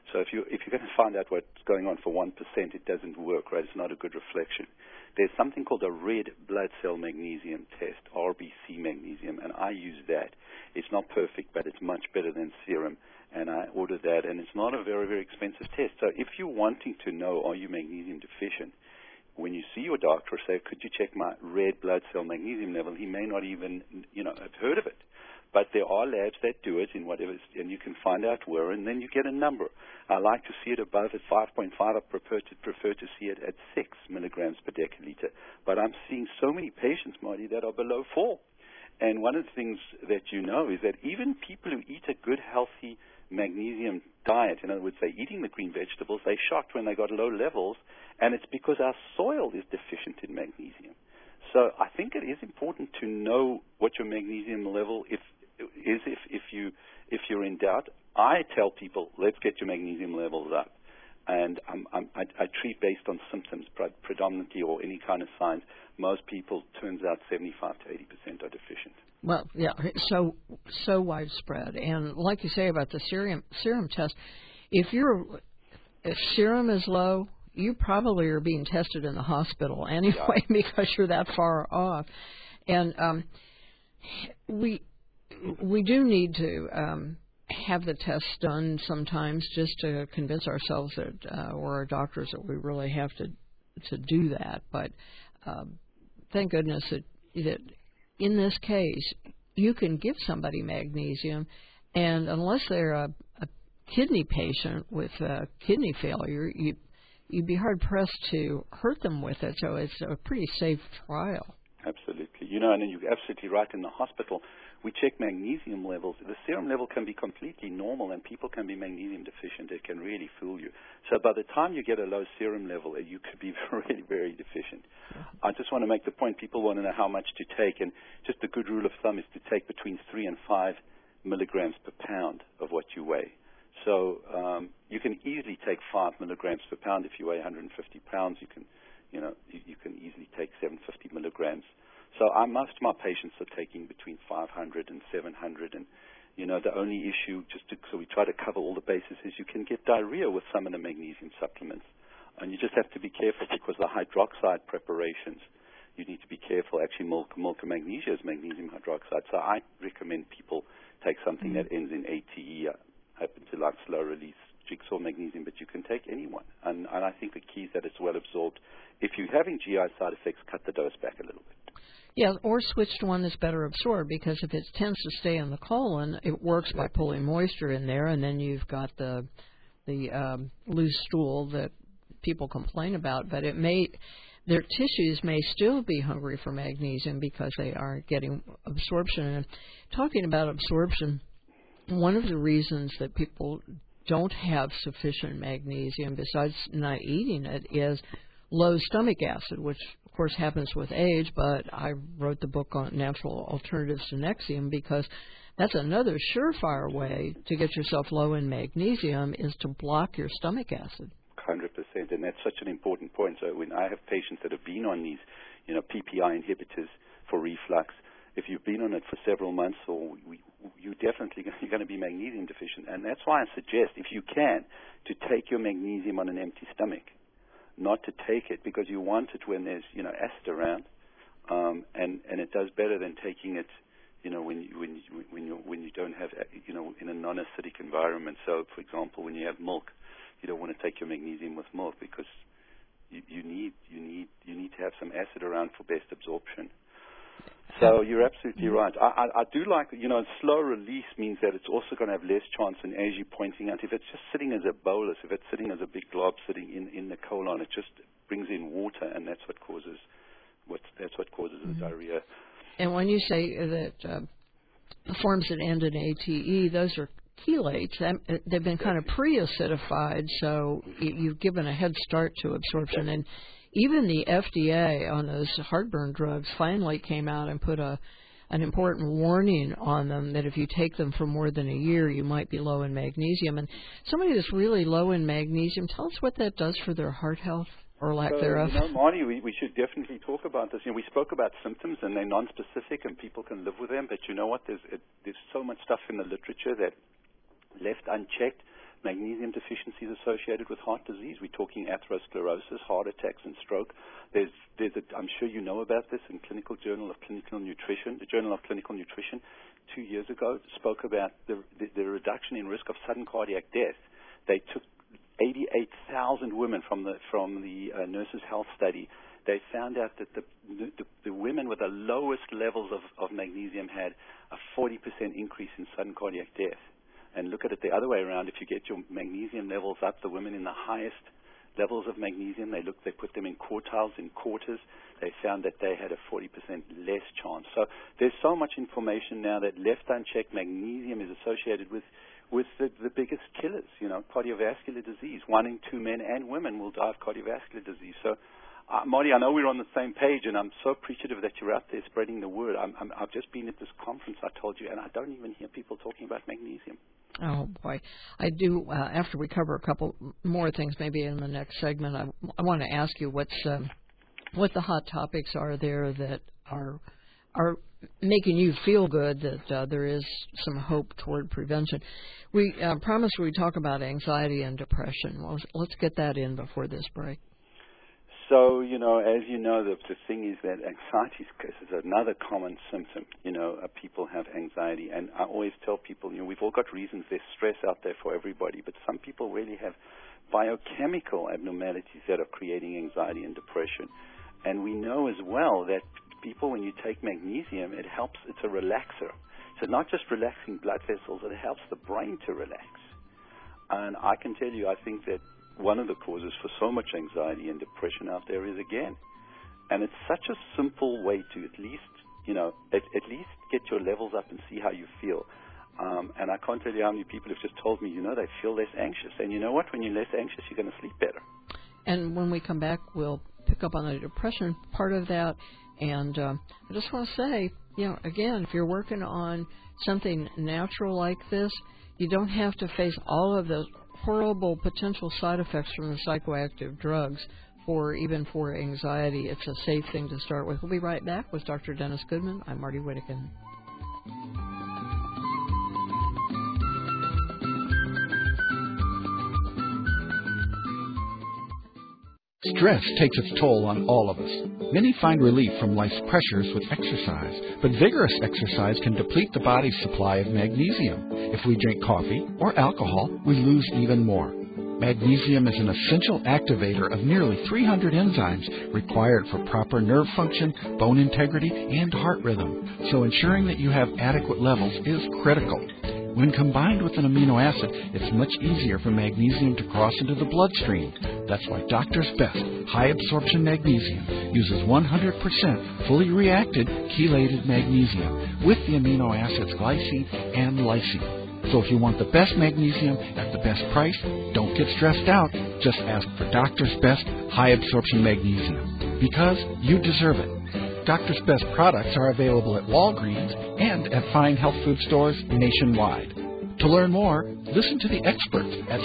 So if you're going to find out what's going on for 1%, it doesn't work, right? It's not a good reflection. There's something called a red blood cell magnesium test, RBC magnesium, and I use that. It's not perfect, but it's much better than serum, and I ordered that, and it's not a very, very expensive test. So if you're wanting to know, are you magnesium deficient, when you see your doctor, say, could you check my red blood cell magnesium level, he may not even, have heard of it. But there are labs that do it in whatever, and you can find out where, and then you get a number. I like to see it above at 5.5. I prefer to see it at 6 milligrams per deciliter. But I'm seeing so many patients, Marty, that are below 4. And one of the things that you know is that even people who eat a good, healthy magnesium diet, in other words, they're eating the green vegetables, they're shocked when they got low levels, and it's because our soil is deficient in magnesium. So I think it is important to know what your magnesium level is if you're in doubt. I tell people, let's get your magnesium levels up. And I treat based on symptoms predominantly, or any kind of signs. Most people, turns out 75 to 80% are deficient. Well, yeah, so widespread. And like you say about the serum test, if serum is low, you probably are being tested in the hospital anyway, because you're that far off. And we do need to have the tests done sometimes, just to convince ourselves that, or our doctors, that we really have to do that. But thank goodness that in this case, you can give somebody magnesium, and unless they're a kidney patient with kidney failure, you'd be hard-pressed to hurt them with it. So it's a pretty safe trial. Absolutely. And you're absolutely right. In the hospital, we check magnesium levels. The serum level can be completely normal, and people can be magnesium deficient. It can really fool you. So by the time you get a low serum level, you could be very, very deficient. Yeah. I just want to make the point, people want to know how much to take, and just a good rule of thumb is to take between 3 and 5 milligrams per pound of what you weigh. So you can easily take 5 milligrams per pound. If you weigh 150 pounds, you can easily take 750 milligrams. So most of my patients are taking between 500 and 700, and the only issue, so we try to cover all the bases, is you can get diarrhea with some of the magnesium supplements, and you just have to be careful, because the hydroxide preparations, you need to be careful. Actually, milk of magnesia is magnesium hydroxide. So I recommend people take something that ends in ATE. I happen to like slow release jigsaw magnesium, but you can take any one, and I think the key is that it's well absorbed. If you're having GI side effects, cut the dose back a little bit. Yeah, or switch to one that's better absorbed, because if it tends to stay in the colon, it works by pulling moisture in there, and then you've got the loose stool that people complain about. But their tissues may still be hungry for magnesium because they aren't getting absorption. And talking about absorption, one of the reasons that people don't have sufficient magnesium, besides not eating it, is low stomach acid, which of course happens with age. But I wrote the book on natural alternatives to Nexium, because that's another surefire way to get yourself low in magnesium, is to block your stomach acid. 100%, and that's such an important point. So when I have patients that have been on these, PPI inhibitors for reflux, if you've been on it for several months, or you're going to be magnesium deficient, and that's why I suggest, if you can, to take your magnesium on an empty stomach. Not to take it because you want it when there's acid around, and it does better than taking it when you don't have in a non-acidic environment. So for example, when you have milk, you don't want to take your magnesium with milk, because you need to have some acid around for best absorption. So you're absolutely right. I do like, slow release means that it's also going to have less chance, and as you're pointing out, if it's just sitting as a bolus, if it's sitting as a big glob sitting in the colon, it just brings in water, and that's what causes the diarrhea. And when you say that forms that end in ATE, those are chelates. They've been kind of pre-acidified, so you've given a head start to absorption. And even the FDA on those heartburn drugs finally came out and put an important warning on them that if you take them for more than a year, you might be low in magnesium. And somebody that's really low in magnesium, tell us what that does for their heart health or lack thereof. Marty, we should definitely talk about this. We spoke about symptoms, and they're non-specific, and people can live with them. But you know what? There's so much stuff in the literature that, left unchecked, magnesium deficiency is associated with heart disease. We're talking atherosclerosis, heart attacks, and stroke. I'm sure you know about this in Clinical Journal of Clinical Nutrition. The Journal of Clinical Nutrition 2 years ago spoke about the reduction in risk of sudden cardiac death. They took 88,000 women from the Nurses' Health Study. They found out that the women with the lowest levels of magnesium had a 40% increase in sudden cardiac death. And look at it the other way around. If you get your magnesium levels up, the women in the highest levels of magnesium, they put them in quartiles, in quarters. They found that they had a 40% less chance. So there's so much information now that left unchecked, magnesium is associated with the biggest killers, cardiovascular disease. 1 in 2 men and women will die of cardiovascular disease. So, Marty, I know we're on the same page, and I'm so appreciative that you're out there spreading the word. I've just been at this conference, I told you, and I don't even hear people talking about magnesium. Oh, boy. I do, after we cover a couple more things maybe in the next segment, I want to ask you what the hot topics are there that are making you feel good, that there is some hope toward prevention. We promised we'd talk about anxiety and depression. Well, let's get that in before this break. So, as you know, the thing is that anxiety is another common symptom. People have anxiety. And I always tell people, we've all got reasons. There's stress out there for everybody. But some people really have biochemical abnormalities that are creating anxiety and depression. And we know as well that people, when you take magnesium, it helps. It's a relaxer. So not just relaxing blood vessels, it helps the brain to relax. And I can tell you, I think that one of the causes for so much anxiety and depression out there is, again, and it's such a simple way to at least get your levels up and see how you feel. And I can't tell you how many people have just told me, they feel less anxious. And you know what? When you're less anxious, you're going to sleep better. And when we come back, we'll pick up on the depression part of that. And I just want to say, again, if you're working on something natural like this, you don't have to face all of those horrible potential side effects from the psychoactive drugs for anxiety. It's a safe thing to start with. We'll be right back with Dr. Dennis Goodman. I'm Marty Whittakin. Stress takes its toll on all of us. Many find relief from life's pressures with exercise, but vigorous exercise can deplete the body's supply of magnesium. If we drink coffee or alcohol, we lose even more. Magnesium is an essential activator of nearly 300 enzymes required for proper nerve function, bone integrity, and heart rhythm, so ensuring that you have adequate levels is critical. When combined with an amino acid, it's much easier for magnesium to cross into the bloodstream. That's why Doctor's Best High Absorption Magnesium uses 100% fully reacted chelated magnesium with the amino acids glycine and lysine. So if you want the best magnesium at the best price, don't get stressed out. Just ask for Doctor's Best High Absorption Magnesium, because you deserve it. Doctor's Best products are available at Walgreens and at fine health food stores nationwide. To learn more, listen to the experts at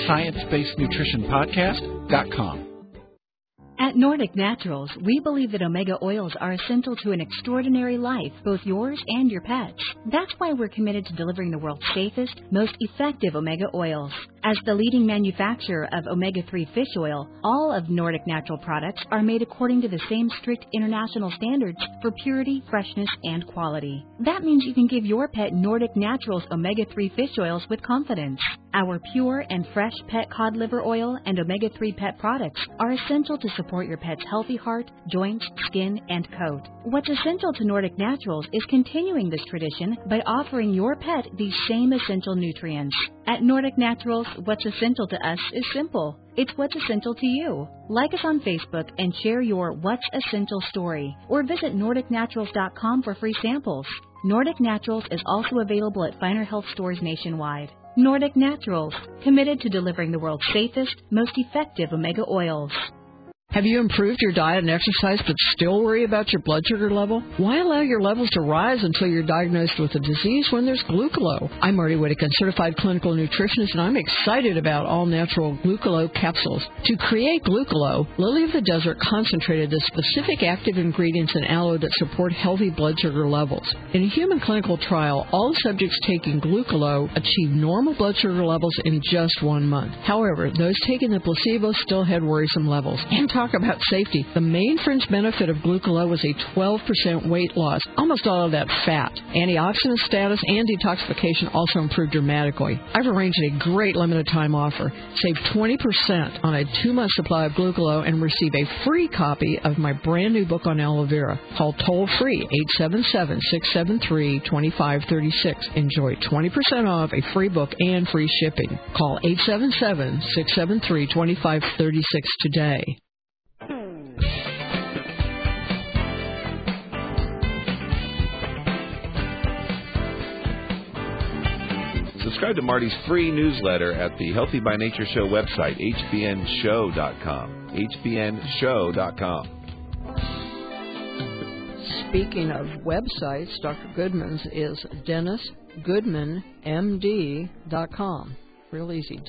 ScienceBasedNutritionPodcast.com. At Nordic Naturals, we believe that omega oils are essential to an extraordinary life, both yours and your pets. That's why we're committed to delivering the world's safest, most effective omega oils. As the leading manufacturer of omega-3 fish oil, all of Nordic Natural products are made according to the same strict international standards for purity, freshness, and quality. That means you can give your pet Nordic Naturals omega-3 fish oils with confidence. Our pure and fresh pet cod liver oil and omega-3 pet products are essential to support your pet's healthy heart, joints, skin, and coat. What's essential to Nordic Naturals is continuing this tradition by offering your pet these same essential nutrients. At Nordic Naturals, what's essential to us is simple. It's what's essential to you. Like us on Facebook and share your What's Essential story, or visit NordicNaturals.com for free samples. Nordic Naturals is also available at finer health stores nationwide. Nordic Naturals, committed to delivering the world's safest, most effective omega oils. Have you improved your diet and exercise but still worry about your blood sugar level? Why allow your levels to rise until you're diagnosed with a disease when there's Glucolo? I'm Marty Whittaker, certified clinical nutritionist, and I'm excited about all-natural Glucolo capsules. To create Glucolo, Lily of the Desert concentrated the specific active ingredients in aloe that support healthy blood sugar levels. In a human clinical trial, all subjects taking Glucolo achieved normal blood sugar levels in just 1 month. However, those taking the placebo still had worrisome levels. And talk about safety. The main fringe benefit of Glucolo was a 12% weight loss, almost all of that fat. Antioxidant status and detoxification also improved dramatically. I've arranged a great limited time offer. Save 20% on a 2-month supply of Glucolo and receive a free copy of my brand new book on aloe vera. Call toll-free 877-673-2536. Enjoy 20% off, a free book, and free shipping. Call 877-673-2536 today. Subscribe to Marty's free newsletter at the Healthy by Nature Show website, hbnshow.com. hbnshow.com. Speaking of websites, Dr. Goodman's is DennisGoodmanMD.com. Real easy,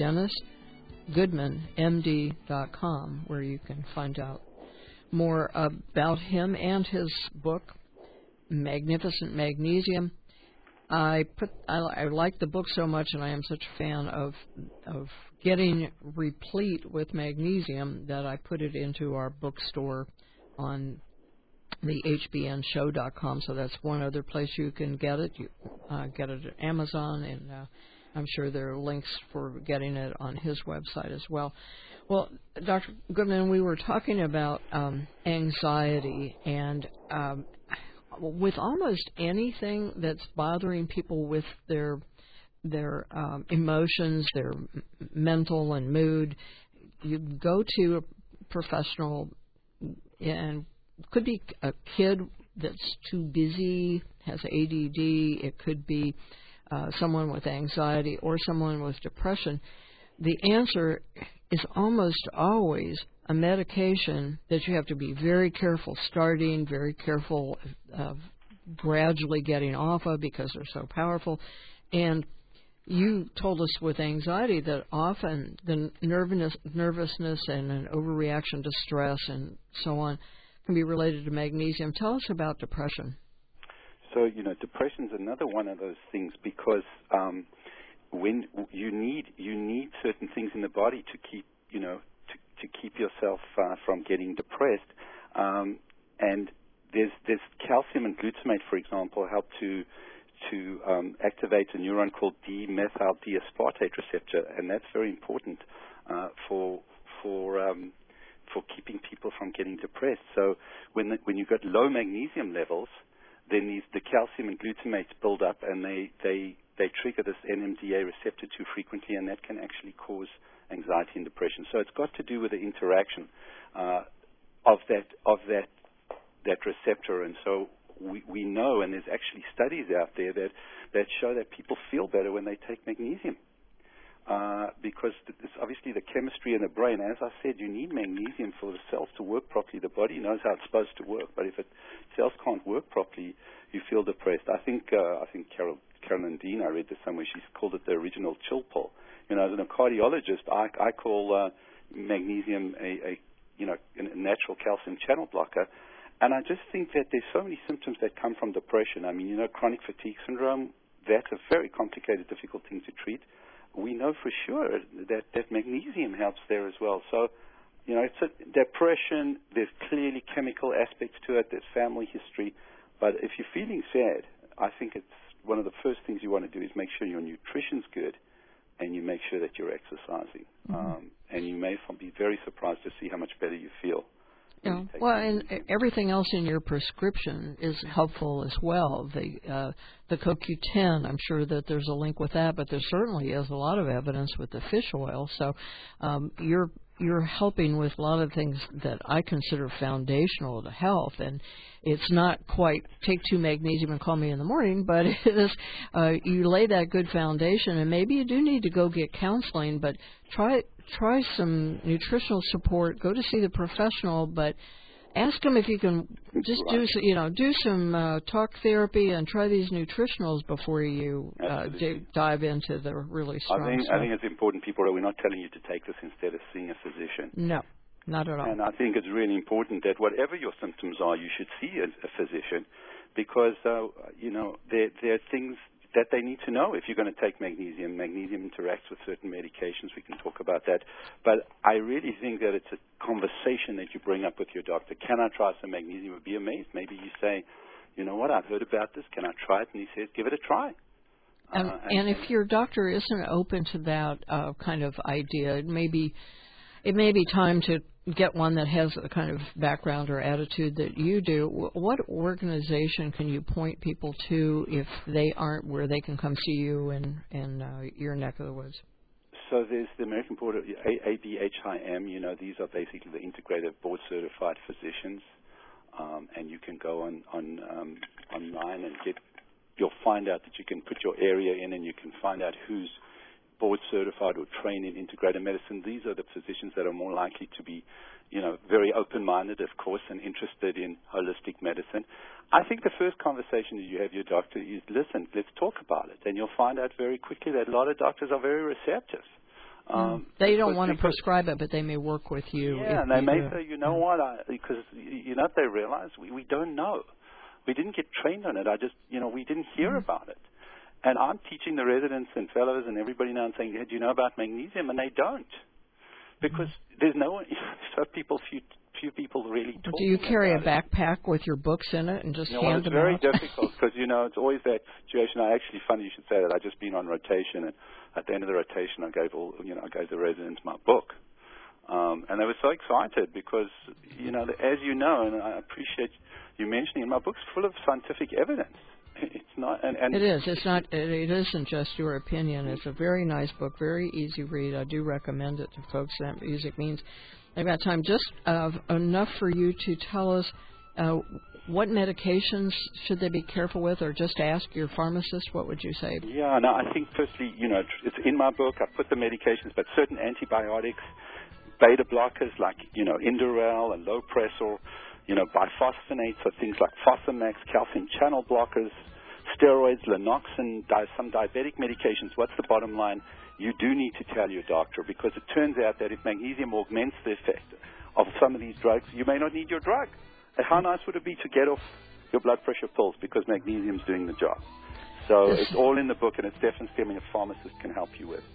DennisGoodmanMD.com, where you can find out more about him and his book, Magnificent Magnesium. I like the book so much, and I am such a fan of getting replete with magnesium that I put it into our bookstore on the hbnshow.com. So that's one other place you can get it. You get it at Amazon, and I'm sure there are links for getting it on his website as well. Well, Dr. Goodman, we were talking about anxiety, and with almost anything that's bothering people with their emotions, their mental and mood, you go to a professional, and it could be a kid that's too busy, has ADD, it could be someone with anxiety or someone with depression. The answer is almost always a medication that you have to be very careful starting, very careful of gradually getting off of because they're so powerful. And you told us with anxiety that often the nervousness and an overreaction to stress and so on can be related to magnesium. Tell us about depression. So, depression's another one of those things because when you need certain things in the body to keep, to keep yourself from getting depressed. And there's calcium and glutamate, for example, help to activate a neuron called D-methyl D-aspartate receptor, and that's very important for keeping people from getting depressed. So when you've got low magnesium levels, then the calcium and glutamates build up, and they trigger this NMDA receptor too frequently, and that can actually cause anxiety and depression. So it's got to do with the interaction of that receptor. And so we know, and there's actually studies out there that show that people feel better when they take magnesium. Because it's obviously the chemistry in the brain. As I said, you need magnesium for the cells to work properly. The body knows how it's supposed to work, but if cells can't work properly, you feel depressed. I think Carolyn Dean, I read this somewhere, she's called it the original chill pill. As a cardiologist, I call magnesium a natural calcium channel blocker. And I just think that there's so many symptoms that come from depression. I mean, chronic fatigue syndrome, that's a very complicated, difficult thing to treat. We know for sure that magnesium helps there as well. So, it's a depression. There's clearly chemical aspects to it. There's family history. But if you're feeling sad, I think it's one of the first things you want to do is make sure your nutrition's good and you make sure that you're exercising. Mm-hmm. And you may be very surprised to see how much better you feel. Yeah. Well, and everything else in your prescription is helpful as well. The CoQ10, I'm sure that there's a link with that, but there certainly is a lot of evidence with the fish oil. So you're helping with a lot of things that I consider foundational to health, and it's not quite take 2 magnesium and call me in the morning, but it is you lay that good foundation, and maybe you do need to go get counseling, but try try some nutritional support. Go to see the professional, but ask them if you can just do some talk therapy and try these nutritionals before you dive into the really strong stuff. I think it's important, people, that we're not telling you to take this instead of seeing a physician. No, not at all. And I think it's really important that whatever your symptoms are, you should see a physician, because there are things that they need to know if you're going to take magnesium. Magnesium interacts with certain medications. We can talk about that. But I really think that it's a conversation that you bring up with your doctor. Can I try some magnesium? Would be amazed. Maybe you say, you know what, I've heard about this. Can I try it? And he says, give it a try. And if your doctor isn't open to that kind of idea, it may be time to get one that has the kind of background or attitude that you do. What organization can you point people to if they aren't where they can come see you in your neck of the woods? So there's the American Board of ABHIM. These are basically the integrated board-certified physicians, and you can go online and you'll find out that you can put your area in, and you can find out who's board certified or trained in integrated medicine. These are the physicians that are more likely to be, very open-minded, of course, and interested in holistic medicine. I think the first conversation that you have with your doctor is, listen, let's talk about it. And you'll find out very quickly that a lot of doctors are very receptive. They don't want to prescribe it, but they may work with you. Yeah, and they may say, you know what, because, they realize we don't know. We didn't get trained on it. We didn't hear about it. And I'm teaching the residents and fellows and everybody now and saying, do you know about magnesium? And they don't. Because there's no one, few people really talk. Do you carry a backpack with your books in it and just hand them out? It's very difficult because, it's always that situation. Funny you should say that. I've just been on rotation, and at the end of the rotation, I gave the residents my book. And they were so excited because, as you know, and I appreciate you mentioning, my book's full of scientific evidence. It's not, and it is. It's not. It isn't just your opinion. It's a very nice book, very easy read. I do recommend it to folks. That music means. I've got time just enough for you to tell us what medications should they be careful with, or just ask your pharmacist. What would you say? Yeah, no, I think firstly, it's in my book. I put the medications, but certain antibiotics, beta blockers like Indorel and Lopressor. Bisphosphonates are things like Fosamax, calcium channel blockers, steroids, Lanoxin, some diabetic medications. What's the bottom line? You do need to tell your doctor, because it turns out that if magnesium augments the effect of some of these drugs, you may not need your drug. And how nice would it be to get off your blood pressure pills because magnesium's doing the job? So it's all in the book, and it's definitely something a pharmacist can help you with.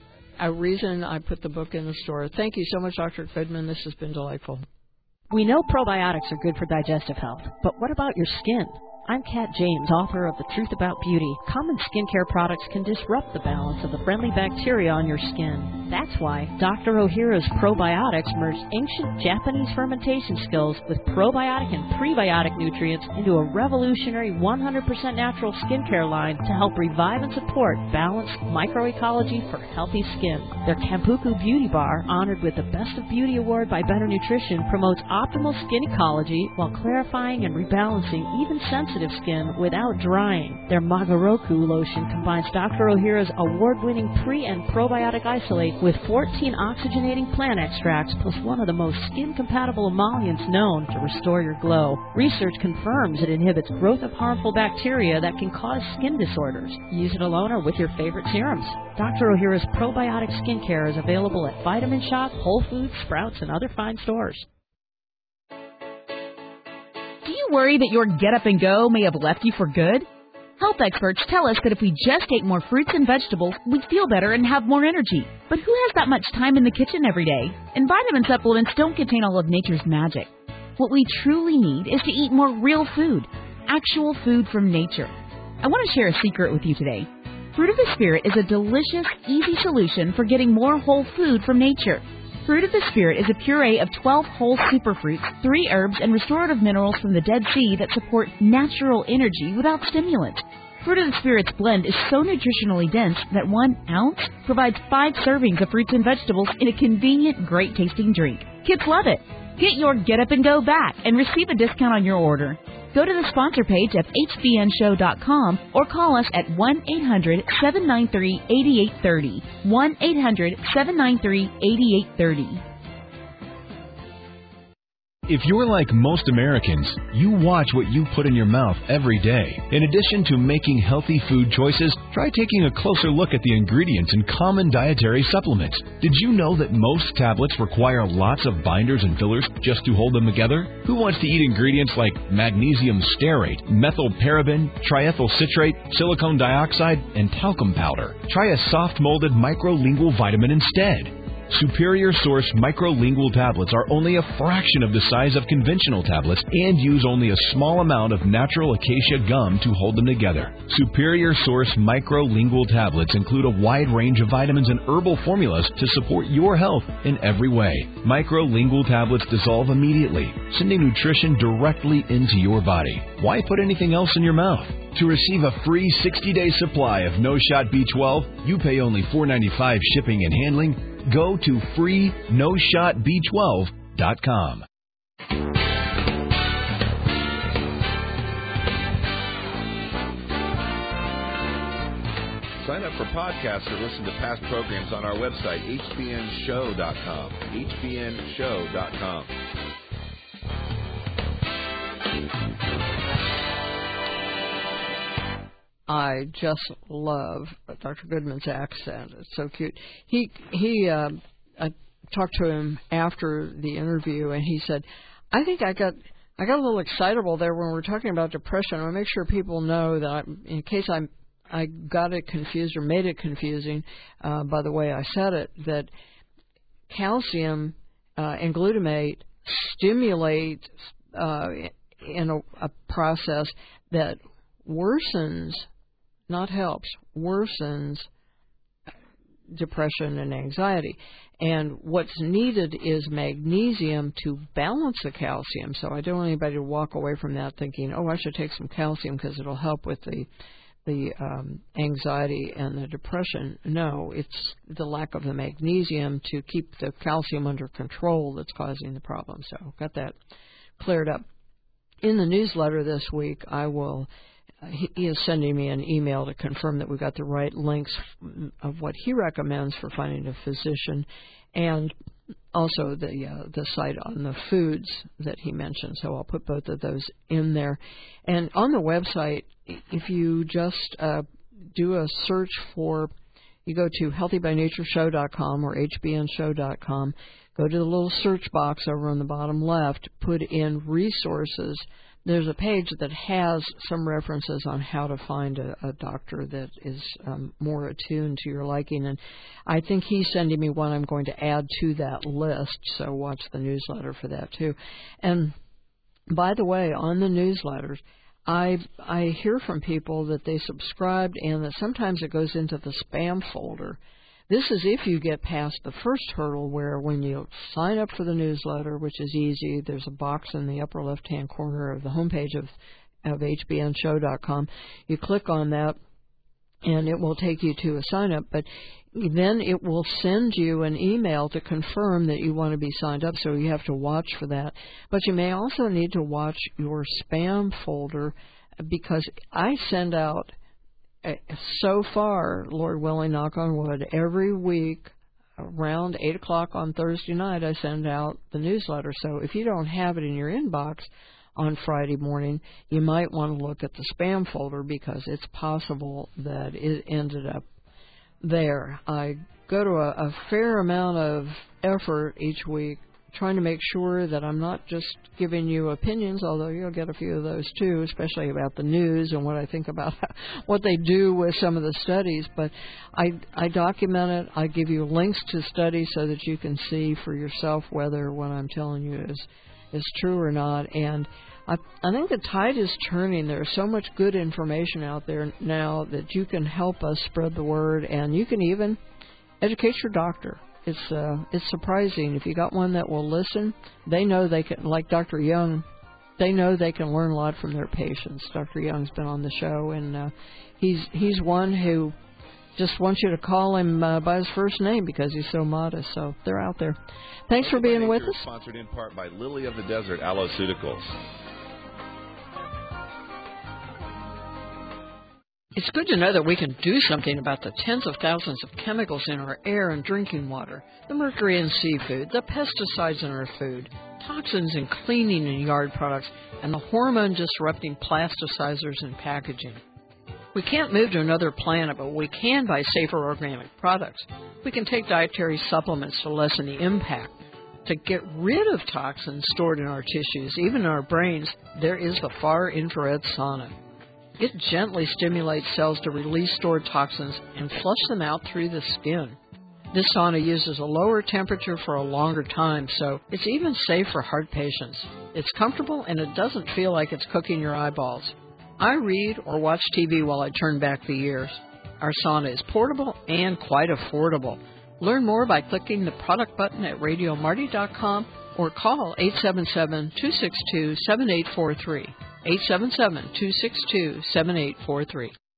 A reason I put the book in the store. Thank you so much, Dr. Goodman. This has been delightful. We know probiotics are good for digestive health, but what about your skin? I'm Kat James, author of The Truth About Beauty. Common skincare products can disrupt the balance of the friendly bacteria on your skin. That's why Dr. Ohhira's probiotics merged ancient Japanese fermentation skills with probiotic and prebiotic nutrients into a revolutionary 100% natural skincare line to help revive and support balanced microecology for healthy skin. Their Kampuku Beauty Bar, honored with the Best of Beauty Award by Better Nutrition, promotes optimal skin ecology while clarifying and rebalancing even sensitive skin without drying. Their Magaroku lotion combines Dr. Ohhira's award-winning pre- and probiotic isolate with 14 oxygenating plant extracts plus one of the most skin-compatible emollients known to restore your glow. Research confirms it inhibits growth of harmful bacteria that can cause skin disorders. Use it alone or with your favorite serums. Dr. Ohhira's probiotic skincare is available at Vitamin Shop, Whole Foods, Sprouts, and other fine stores. Do you worry that your get up and go may have left you for good? Health experts tell us that if we just ate more fruits and vegetables, we'd feel better and have more energy. But who has that much time in the kitchen every day? And vitamin supplements don't contain all of nature's magic. What we truly need is to eat more real food, actual food from nature. I want to share a secret with you today. Fruit of the Spirit is a delicious, easy solution for getting more whole food from nature. Fruit of the Spirit is a puree of 12 whole superfruits, 3 herbs, and restorative minerals from the Dead Sea that support natural energy without stimulants. Fruit of the Spirit's blend is so nutritionally dense that 1 ounce provides 5 servings of fruits and vegetables in a convenient, great-tasting drink. Kids love it. Get your Get Up and Go back and receive a discount on your order. Go to the sponsor page of hbnshow.com or call us at 1-800-793-8830. 1-800-793-8830. If you're like most Americans, you watch what you put in your mouth every day. In addition to making healthy food choices, try taking a closer look at the ingredients in common dietary supplements. Did you know that most tablets require lots of binders and fillers just to hold them together? Who wants to eat ingredients like magnesium stearate, methylparaben, triethyl citrate, silicone dioxide, and talcum powder? Try a soft-molded microlingual vitamin instead. Superior Source microlingual tablets are only a fraction of the size of conventional tablets and use only a small amount of natural acacia gum to hold them together. Superior Source microlingual tablets include a wide range of vitamins and herbal formulas to support your health in every way. Microlingual tablets dissolve immediately, sending nutrition directly into your body. Why put anything else in your mouth? To receive a free 60-day supply of No Shot B12, you pay only $4.95 shipping and handling. Go to freenosHotB12.com. Sign up for podcasts or listen to past programs on our website, hbnshow.com. hbnshow.com. I just love Dr. Goodman's accent. It's so cute. I talked to him after the interview, and he said, "I think I got a little excitable there when we were talking about depression. I want to make sure people know that in case I got it confused or made it confusing by the way I said it, that calcium and glutamate stimulate in a process that worsens, not helps, worsens depression and anxiety. And what's needed is magnesium to balance the calcium. So I don't want anybody to walk away from that thinking, oh, I should take some calcium because it'll help with the anxiety and the depression. No, it's the lack of the magnesium to keep the calcium under control that's causing the problem. So got that cleared up. In the newsletter this week, he is sending me an email to confirm that we've got the right links of what he recommends for finding a physician, and also the site on the foods that he mentioned. So I'll put both of those in there. And on the website, if you just do a search for, you go to healthybynatureshow.com or hbnshow.com, go to the little search box over on the bottom left, put in resources. There's a page that has some references on how to find a doctor that is more attuned to your liking. And I think he's sending me one I'm going to add to that list, so watch the newsletter for that too. And by the way, on the newsletters, I hear from people that they subscribed and that sometimes it goes into the spam folder. This is if you get past the first hurdle, where when you sign up for the newsletter, which is easy, there's a box in the upper left-hand corner of the homepage of hbnshow.com. You click on that, and it will take you to a sign-up. But then it will send you an email to confirm that you want to be signed up, so you have to watch for that. But you may also need to watch your spam folder, because I send out, so far, Lord willing, knock on wood, every week around 8 o'clock on Thursday night, I send out the newsletter. So if you don't have it in your inbox on Friday morning, you might want to look at the spam folder, because it's possible that it ended up there. I go to a fair amount of effort each week trying to make sure that I'm not just giving you opinions, although you'll get a few of those too, especially about the news and what I think about what they do with some of the studies. But I document it. I give you links to studies so that you can see for yourself whether what I'm telling you is true or not. And I think the tide is turning. There's so much good information out there now that you can help us spread the word, and you can even educate your doctor. It's surprising. If you got one that will listen, they know they can, like Dr. Young, they know they can learn a lot from their patients. Dr. Young's been on the show, and he's one who just wants you to call him by his first name because he's so modest. So they're out there. Thanks for being with us. Sponsored in part by Lily of the Desert Alloceuticals. It's good to know that we can do something about the tens of thousands of chemicals in our air and drinking water, the mercury in seafood, the pesticides in our food, toxins in cleaning and yard products, and the hormone-disrupting plasticizers in packaging. We can't move to another planet, but we can buy safer organic products. We can take dietary supplements to lessen the impact. To get rid of toxins stored in our tissues, even in our brains, there is the far infrared sauna. It gently stimulates cells to release stored toxins and flush them out through the skin. This sauna uses a lower temperature for a longer time, so it's even safe for heart patients. It's comfortable and it doesn't feel like it's cooking your eyeballs. I read or watch TV while I turn back the years. Our sauna is portable and quite affordable. Learn more by clicking the product button at RadioMarty.com or call 877-262-7843. 877-262-7843.